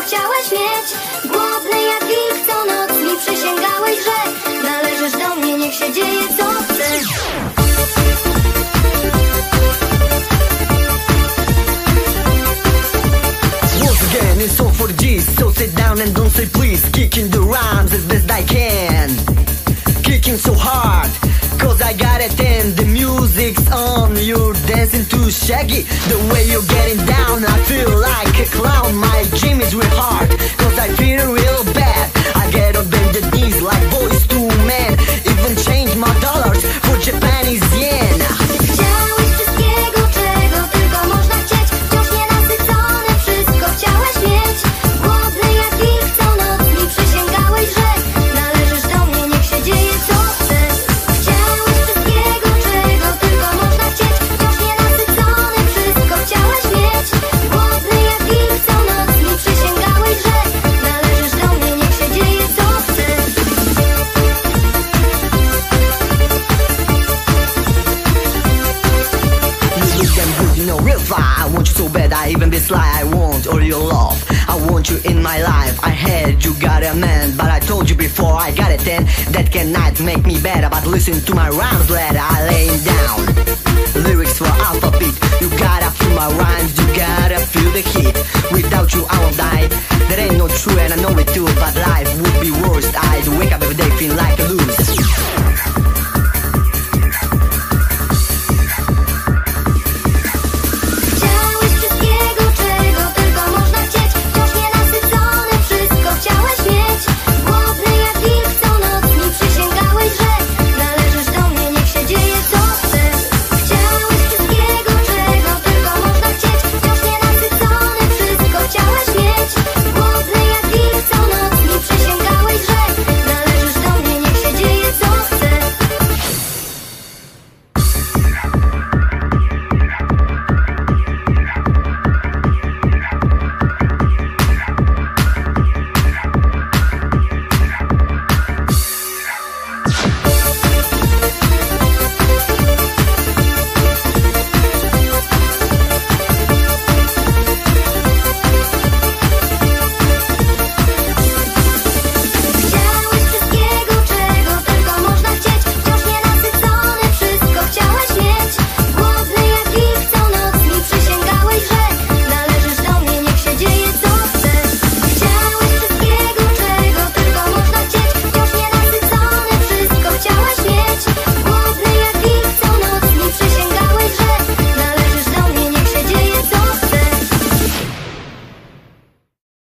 chciałeś mieć. Głodny jak wilk, co noc mi przysięgałeś, że należysz do mnie, niech się dzieje co chcesz. Once again, it's all for the G's, so sit down and don't say please. Kicking the rhymes as best I can, kicking so hard, cause I got it and the music's on. You're dancing too shaggy, the way you're getting down, I feel like a clown. My gym is real hard, cause I feel real bad. I get on bended knees like boys to men, even change my dollars for Japanese yen. Chciałeś wszystkiego, czego tylko można chcieć. Wciąż nienasycone, wszystko chciałeś mieć. Głodny jak wilk, co noc mi przysięgałeś, że należysz do mnie, niech się dzieje co chcesz. Chciałeś wszystkiego, czego tylko można chcieć. Wciąż nienasycone, wszystko chciałeś mieć. Głodny jak wilk, co noc mi przysięgałeś, że należysz do mnie, niech się dzieje co chcesz. You look damn good, you know, real fly. I want you so bad, I even be sly. I want all your love, I want you in my life. I heard you got a man, but I told you before I got it then. That cannot make me better, but listen to my rhymes, lad, I lay down lyrics for alphabet. You gotta feel my rhymes, you gotta